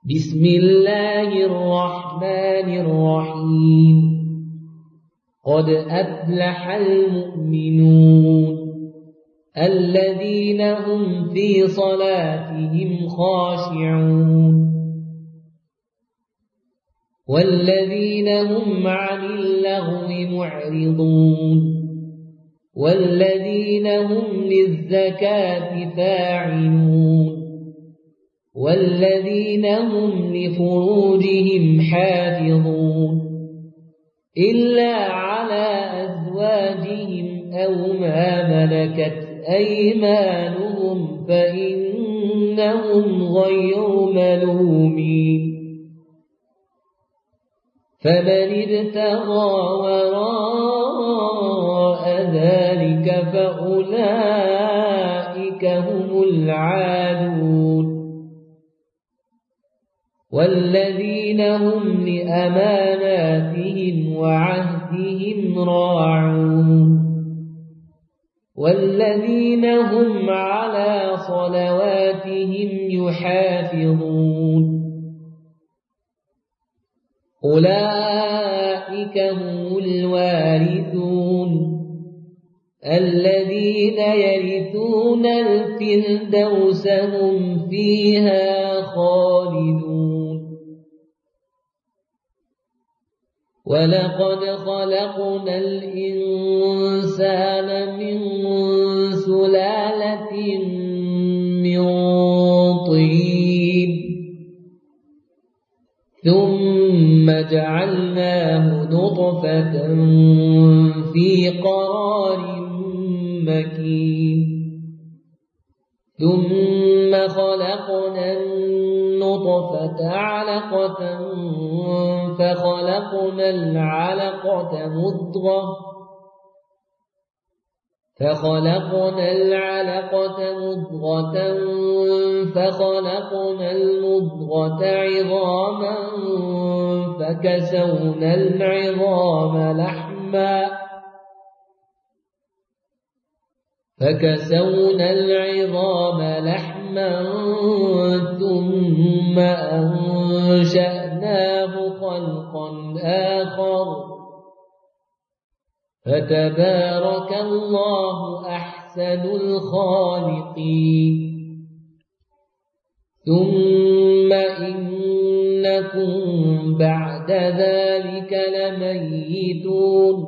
بسم الله الرحمن الرحيم قد أفلح المؤمنون الذين هم في صلاتهم خاشعون والذين هم عن اللغو معرضون والذين هم للزكاة فاعلون والذين هم لفروجهم حافظون إلا على أزواجهم أو ما ملكت أيمانهم فإنهم غير ملومين فمن ابتغى وراء ذلك فأولئك هم العادون والذين هم لأماناتهم وعهدهم راعون والذين هم على صلواتهم يحافظون أولئك هم الوارثون الذين يرثون الفردوس هم فيها خالدون ولقد خلقنا الإنسان من سلالة من طين ثم جعلناه نطفة في قرار مكين ثم خلقنا النطفة علقة فخلقنا العلقة مضغة فخلقنا المضغة عظاما فكسونا العظام لحما ثم أنشأناه خلقا آخر فتبارك الله أحسن الخالقين ثم إنكم بعد ذلك لميتون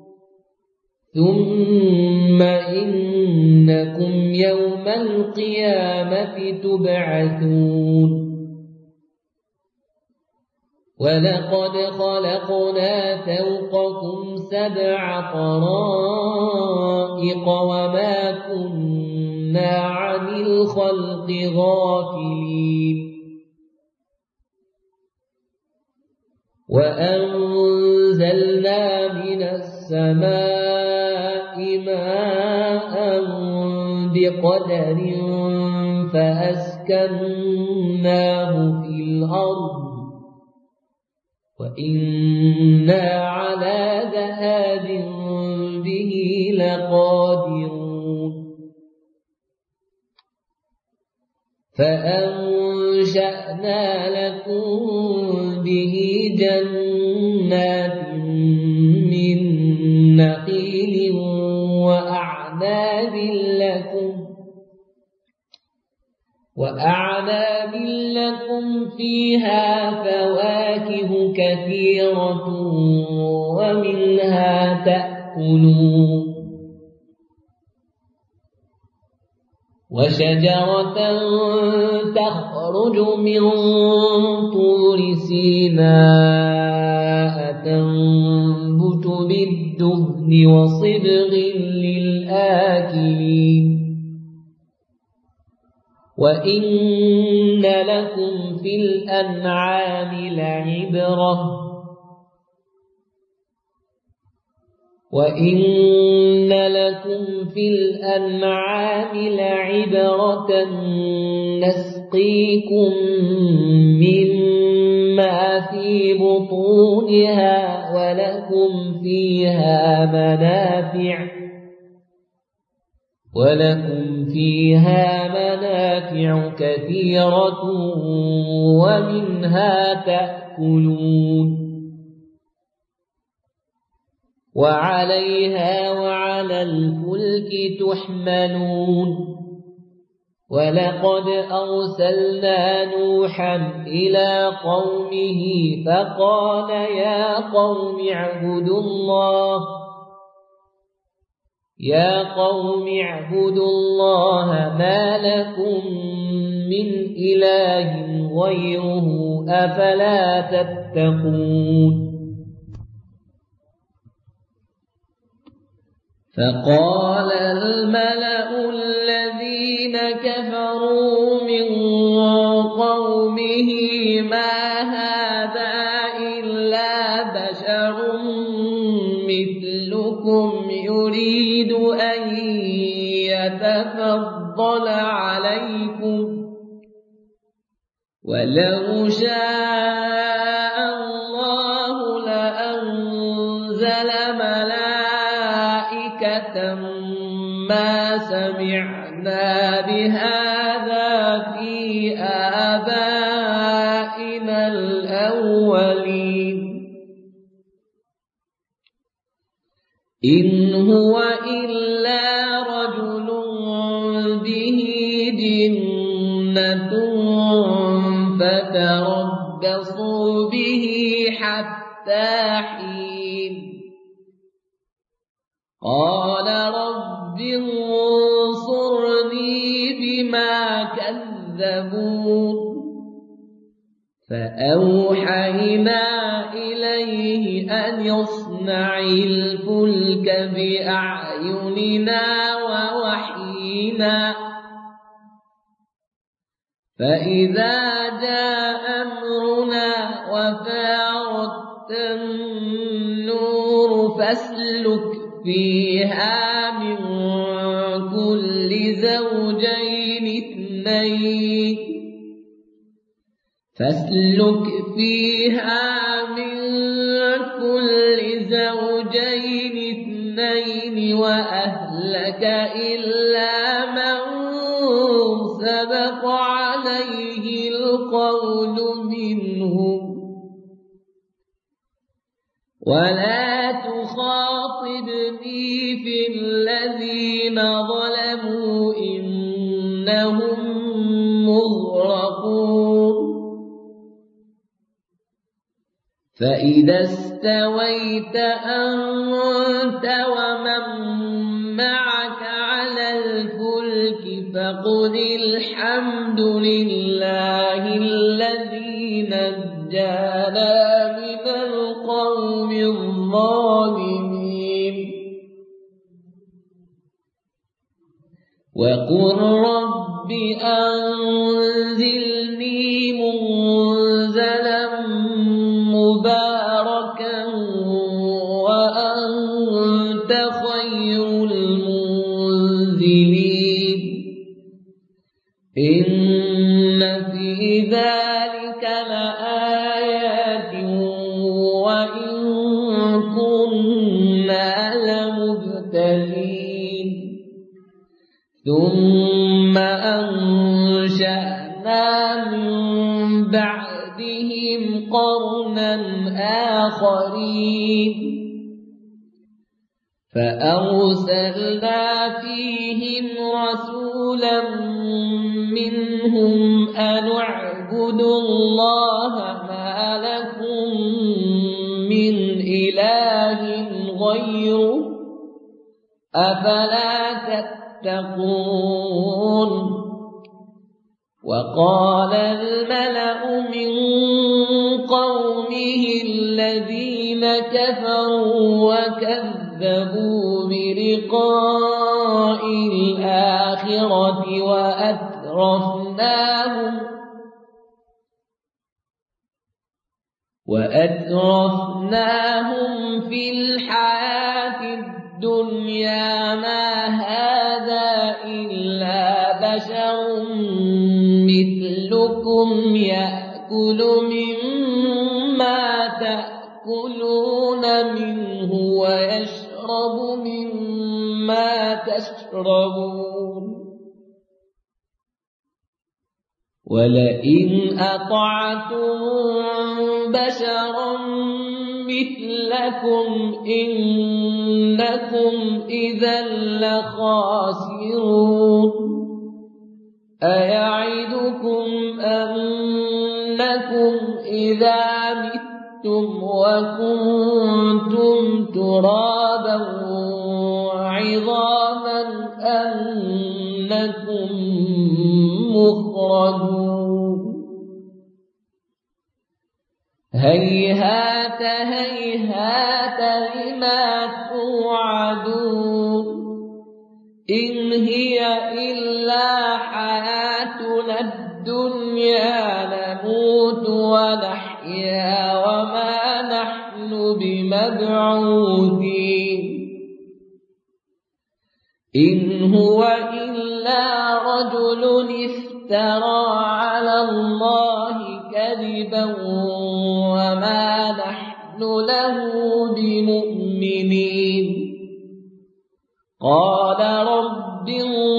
ثم إنكم يوم القيامة تبعثون ولقد خلقنا فوقكم 7 طرائق وما كنا عن الخلق غافلين وأنزلنا من السماء ماء بقدر فأسكناه في الأرض وإنا على ذهاب به لقادرون فأنشأنا لكم به جنات من نخيل وأعناب لكم فيها فواكه كثيرة ومنها تأكلون وشجرة تخرج من طور سيناء تنبت بالدهن وصبغ للآكلين وإن لكم في الأنعام لعبرة نسقيكم مما في بطونها ولكم فيها منافع كثيرة ومنها تأكلون وعليها وعلى الفلك تحملون ولقد أرسلنا نوحا إلى قومه فقال يا قوم اعبدوا الله ما لكم من إله غيره أفلا تتقون فقال الملأ الذين كفروا من قومه ما هذا إلا بشر مثلكم يريد أن يتفضل عليكم ولو شاء الله لأنزل ملائكة ما سمعنا بهذا في آبائنا الأولين إن هو إلا رجل به جنة فتربصوا به حتى حين قال رب انصرني بما كذبون فأوحينا إليه أن يصنع الفلك بأعيننا ووحينا فإذا جاء أمرنا وفارت النور فاسلك فيها من كل زوجين اثنين وأهلك إلا من سبق عليه القول منهم ولا تخاطبني في الذين ظلموا إنهم مغرقون فإذا استويت أنت ومن معك على الفلك فقل الحمد لله الذي نجانا من القوم الظالمين وقل رب أنزلني منزلا مباركا وأنت خير المنزلين إن في ذلك لآيات وإن كنا لمبتلين ثم أنشأنا من بعدهم قرنا آخرين فأرسلنا فيهم رسولا منهم أن اعبدوا الله ما لكم من إله غيره أفلا تتقون وقال الملأ من قومه الذين كفروا وكذبوا بلقاء الآخرة وأترفناهم في الحياة الدنيا ما هذا إلا بشر مثلكم يأكل مما تأكلون منه ويشرب مما تشربون ولئن أطعتم بشرا مثلكم إنكم إذا لخاسرون أيعدكم أنكم إذا متم وكنتم ترابا وعظاما أنكم مخرجون هيهات هيهات لما توعدون إن هي إلا حياتنا الدنيا نموت ونحيا وما نحن بمبعوثين إن هو إلا رجل افترى على الله كذبا وما نحن له بمؤمنين قال رب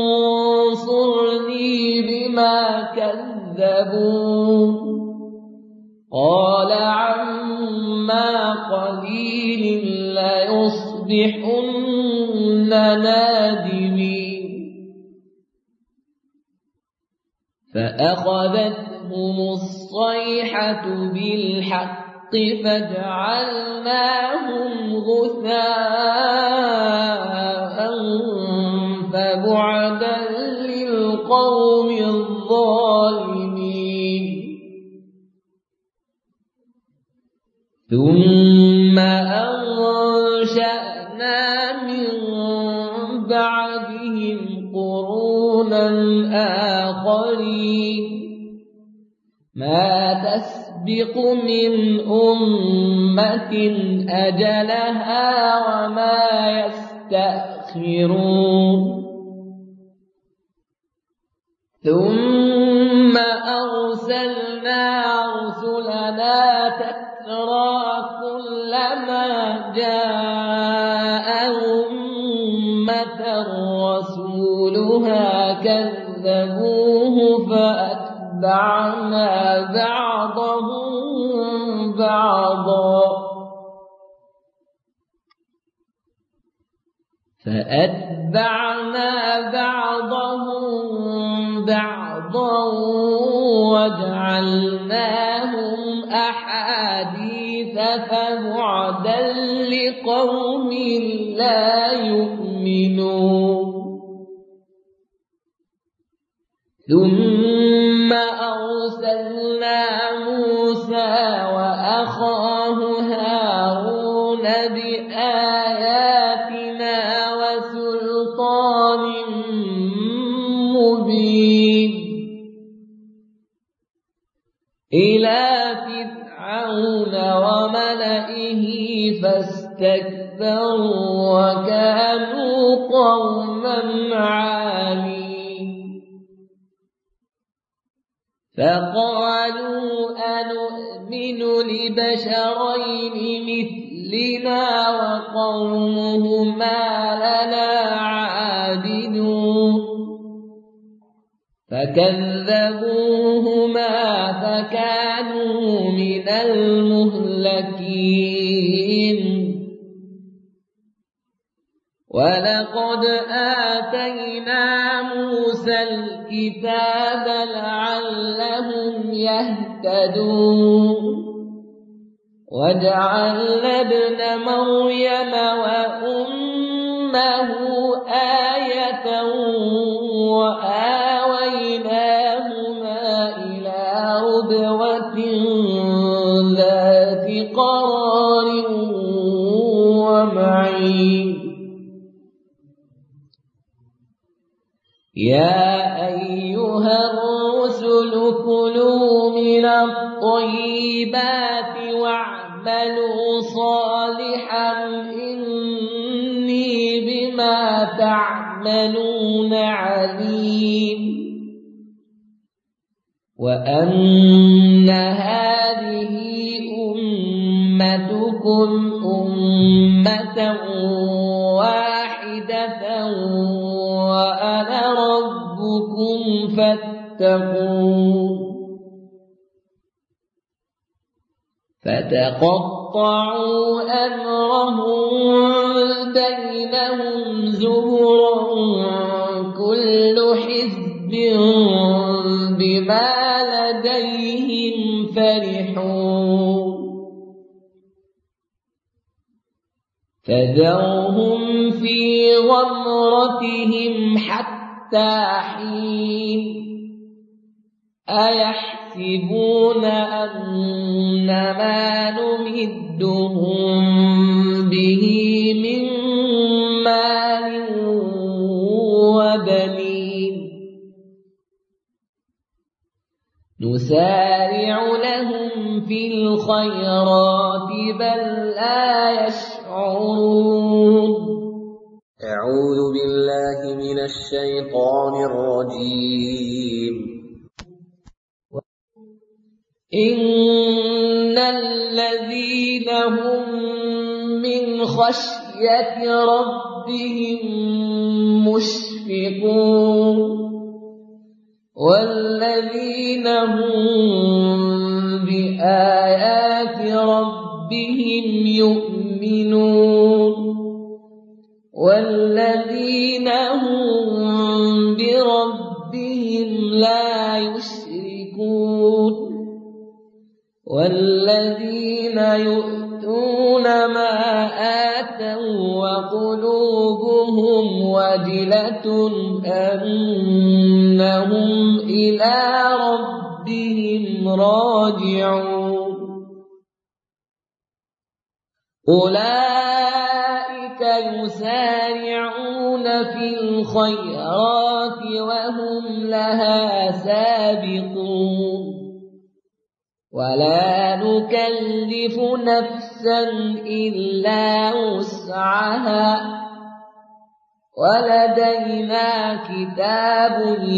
انصرني بما كذبون قال عما قليل ليصبحن نادمين فأخذتهم الصيحة بالحق فجعلناهم غثاء فبعدا للقوم الظالمين ثم أنشأنا من بعدهم قرونا آخرين ما تسبق من أمة أجلها وما يستأخرون ثم أرسلنا رسلنا تترى كلما جاء أمة رسولها كذبوه فأتبعنا بعضهم بعضا وجعلناهم أحاديث فبعدا لقوم لا يؤمنون ثم أرسلنا موسى وأخاه هارون بآياتنا وسلطان مبين إلى فرعون وملئه فاستكبروا وكانوا قوما عالين فقالوا أنؤمن لبشرين مثلنا وقومهما لنا عابدون فكذبوهما فكانوا من المهلكين ولقد آتينا موسى الكتاب لعلهم يهتدون وجعلنا ابن مريم وأمه آية وآويناهما إلى ربوة ذات قرار ومعين يا أيها الرسل كلوا من الطيبات واعملوا صالحا إني بما تعملون عليم وأن هذه أمتكم أمة واحدة وأنا ربكم فاتقون فتقطعوا أمرهم بينهم زبرا كل حزب بما لديهم فرحون فذرهم في غمرتهم حتى حين أيحسبون أن ما نمدهم به من مال وبنين نسارع لهم في الخيرات بل لا يشعرون. أعوذ بالله من الشيطان الرجيم. إن الذين هم من خشية ربهم مشفقون والذين هم بآيات ربهم يؤمنون والذين هم بربهم لا يشركون والذين يؤتون ما آتوا وقلوبهم وجلة أنهم إلى ربهم راجعون أولئك يسارعون في الخيرات وهم لها سابقون ولا نكلف نفسا إلا وسعها ولدينا كتاب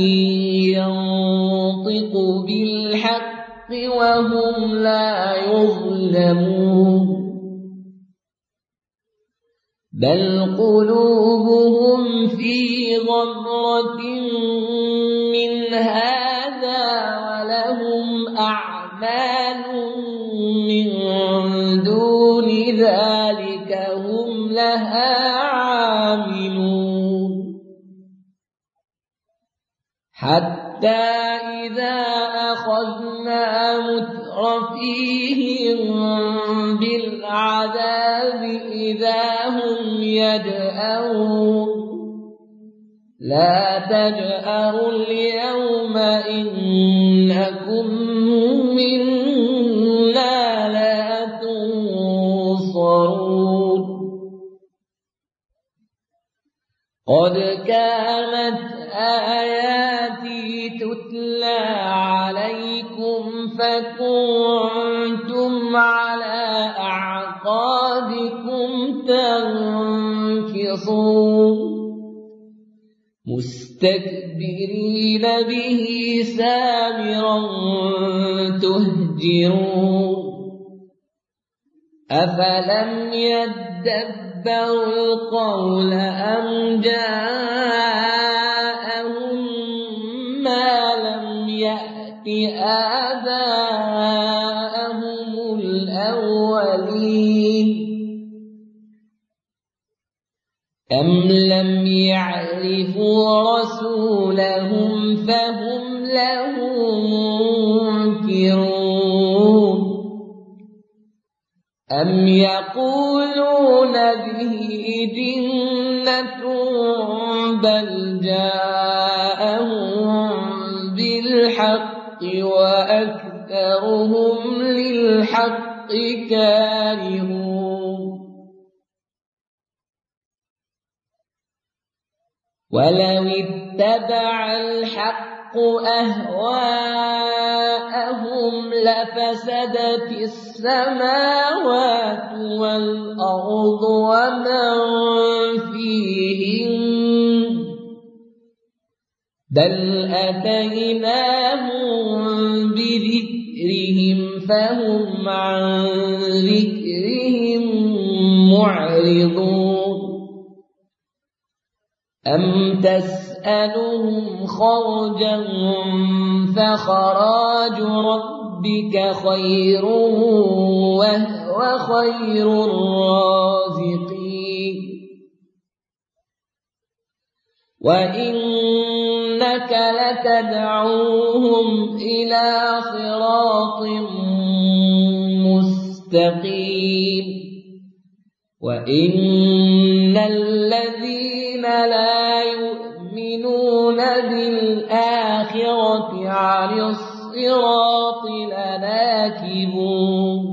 ينطق بالحق وهم لا يظلمون بل قلوبهم في غمرة من هذا ولهم أعمال من دون ذلك هم لها عاملون حتى إذا أخذنا مترفيهم بالعذاب إذا هم يجأرون لا تجأروا اليوم إنكم منا لا تنصرون قد كانت آياتي تتلى عليكم فكنتم على أعقابكم تنكصون مستكبرين به سامرا تهجرون أفلم يدبروا القول أم جاءهم ما لم يأت آباءهم الأولين أم لم يعرفوا رسولهم فهم له منكرون أم يقولون به جنة بل جاءهم بالحق وأكثرهم للحق كارهون ولو اتبع الحق أهواءهم لفسدت السماوات والأرض ومن فيهن بل أتيناهم بذكرهم فهم عن ذكرهم معرضون أم تسألهم تسألهم خرجا فخراج ربك خير وهو خير الرازقين وإنك لتدعوهم إلى صراط مستقيم وإن الذين لا يؤمنون بالآخرة عن الصراط لناكبون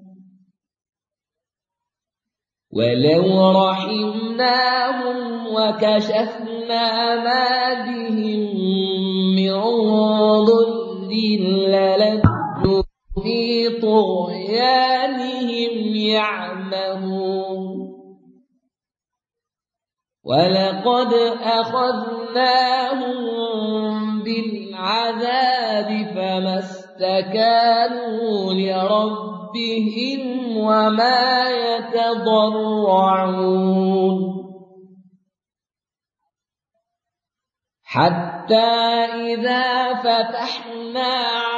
ولو رحمناهم وكشفنا ما بهم من ضر للجوا في طغيانهم يعمهون ولقد أخذناهم بالعذاب فما استكانوا لربهم وما يتضرعون حتى إذا فتحنا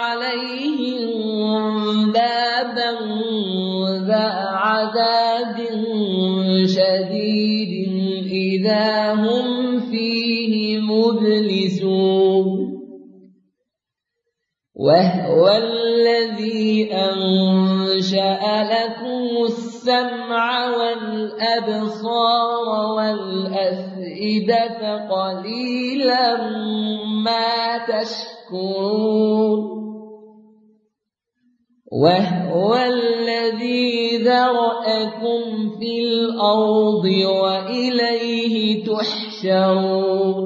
عليهم بابا ذا عذاب شديد إذا هم فيه مبلسون وهو الذي أنشأ لكم السمع والأبصار والأفئدة قليلا ما تشكرون وهو الذي ذرأكم في الأرض وإليه تحشرون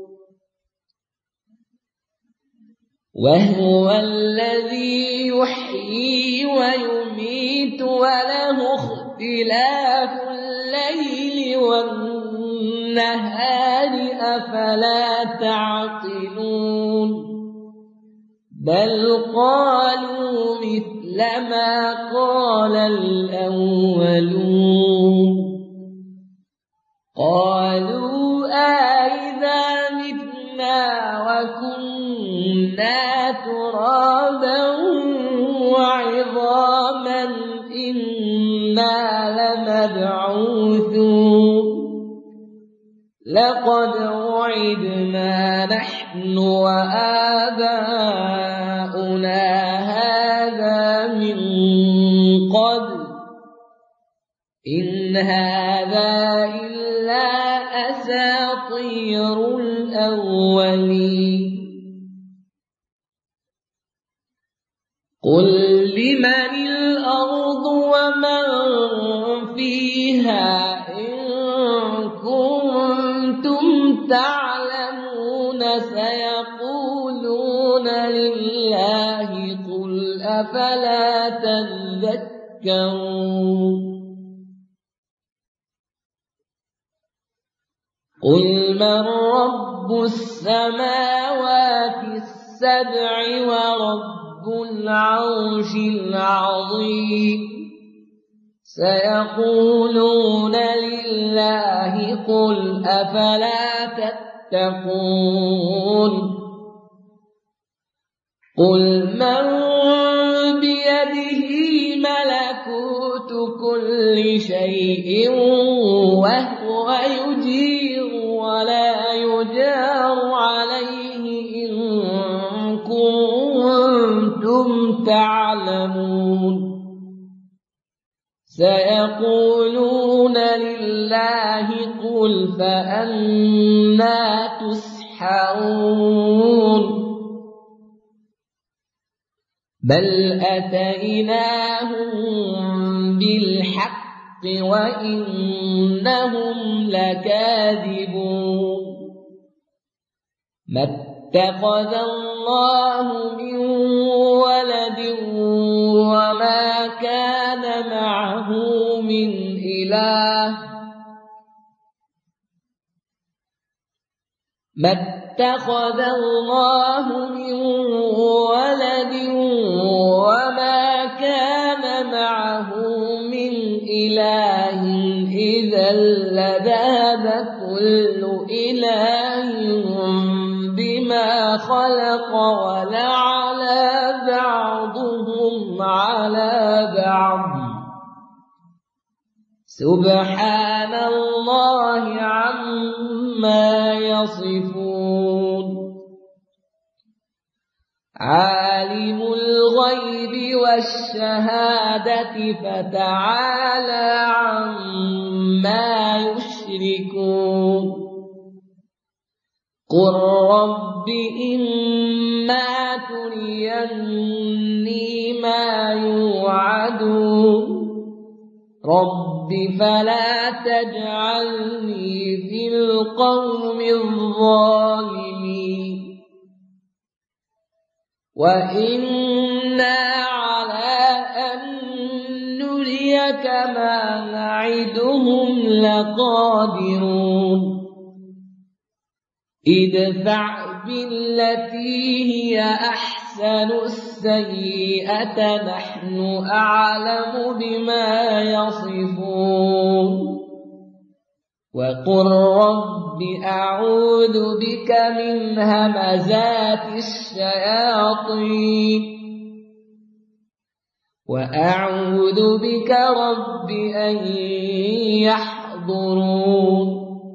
وهو الذي يحيي ويميت وله اختلاف الليل والنهار أفلا تعقلون بل قالوا مثل ما قال الأولون قالوا أإذا متنا وكنا ترابا وعظاما إنا لمبعوثون لقد وعدنا نحن وآباؤنا هذا من قبل إن هذا إلا أساطير الأولين قل لمن الأرض ومن فيها إن كنتم تعلمون سيقولون لله قل أفلا تذكرون قل من رب السماوات السبع ورب العرش العظيم سيقولون لله قل أفلا تتقون قل من بيده ملكوت كل شيء وهو يجير ولا يجار عليه إن كنتم تعلمون سيقولون لله قل فأنى تسحرون بل أتيناهم بالحق وإنهم لكاذبون ما اتخذ الله من ولد وما كان معه من إله ما اتخذ الله من ولد وما كان معه من إله إذا لذهب كل إله ولعلى بعضهم على بعض سبحان الله عما يصفون عالم الغيب والشهادة فتعالى عما يشركون قل رب إما تريني ما يوعدون رب فلا تجعلني في القوم الظالمين وإنا على أن نريك ما نعدهم لقادرون ادفع بالتي هي أحسن السيئة نحن أعلم بما يصفون وقل رب أعوذ بك من همزات الشياطين وأعوذ بك رب أن يحضرون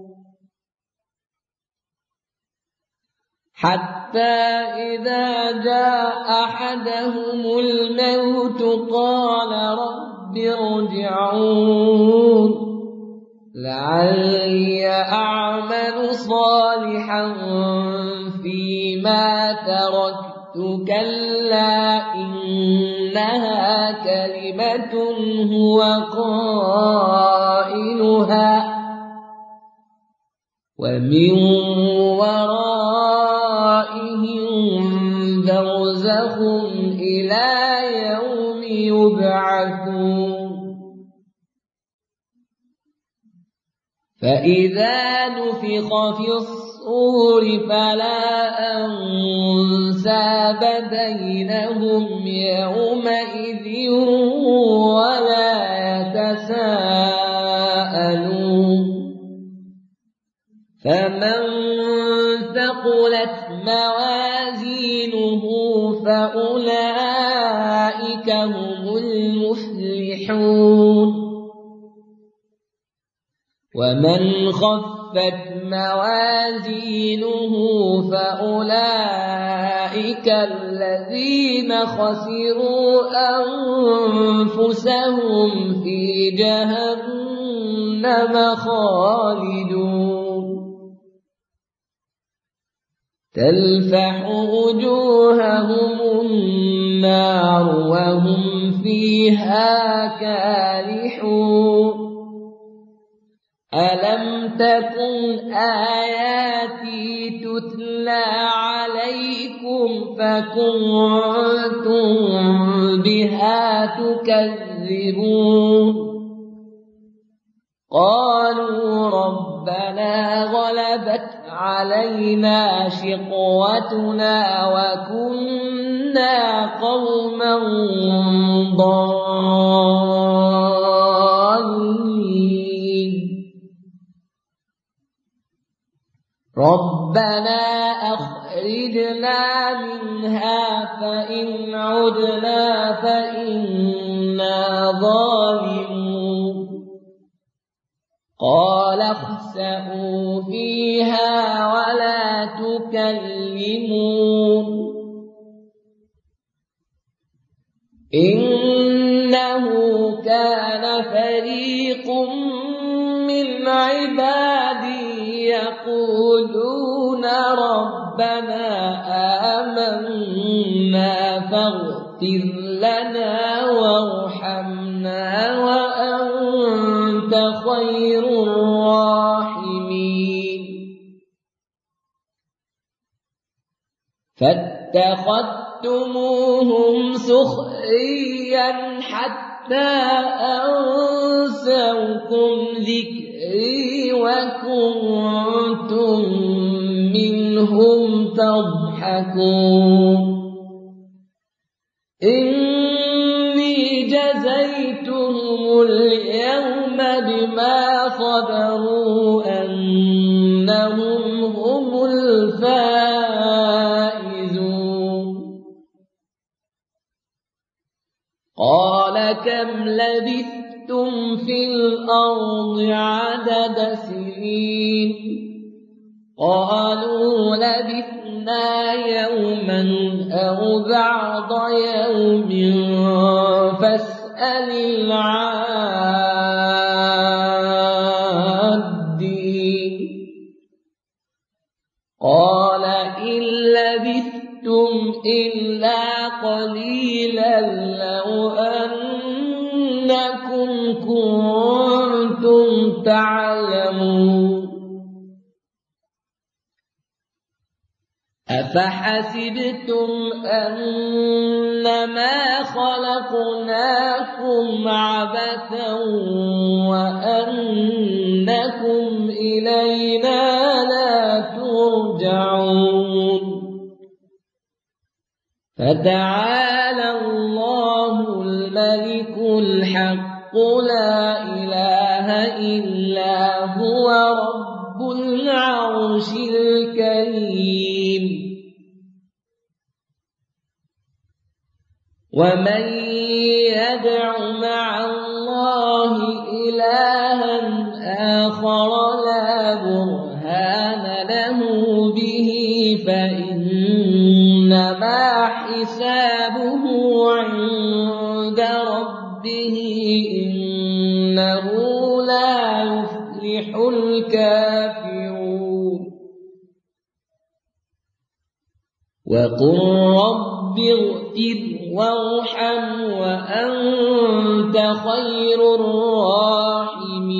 حتى إذا جاء أحدهم الموت قال رب ارجعون لعلي أعمل صالحا فيما تركت كلا إنها كلمة هو قائلها ومن ورائهم برزخ إلى يوم يبعثون فإذا نفخ في الصور فلا أنساب بينهم يومئذ ولا يتساءلون فمن ثقلت موازينه فأولئك هم المفلحون ومن خفت موازينه فأولئك الذين خسروا أنفسهم في جهنم خالدون تلفح وجوههم النار وهم فيها كالحون ألم تكن آياتي تتلى عليكم فكنتم بها تكذبون قالوا ربنا غلبت علينا شقوتنا وكنا قوما ضالين ربنا أخرجنا منها فإن عدنا فإنا ظالمون قال اخسئوا فيها ولا تكلمون إنه كان فريق من عبادي يقولون ربنا آمنا فاغفر لنا وارحمنا وأنت خير الراحمين فاتخذتموهم سخريا حتى أنسوكم ذكري وكنتم منهم تضحكون إني جزيتهم اليوم بما صبروا أنهم هم الفائزون قال كم لبثتم في الأرض عدد سنين قالوا لبثنا يوما أو بعض يوم فاسأل العادين قال إن لبثتم إلا قليلا لو أنكم كنتم تعلمون أفحسبتم أنما خلقناكم عبثا وأنكم إلينا لا ترجعون فتعالى الله الملك الحق لا إله إلا هو رب العرش الكريم ومن يدع مع الله إلها آخر لا برهان له به فإنما حسابه عند ربه إنه لا يفلح الكافرون وقل رب اغفر وارحم وأنت خير الراحمين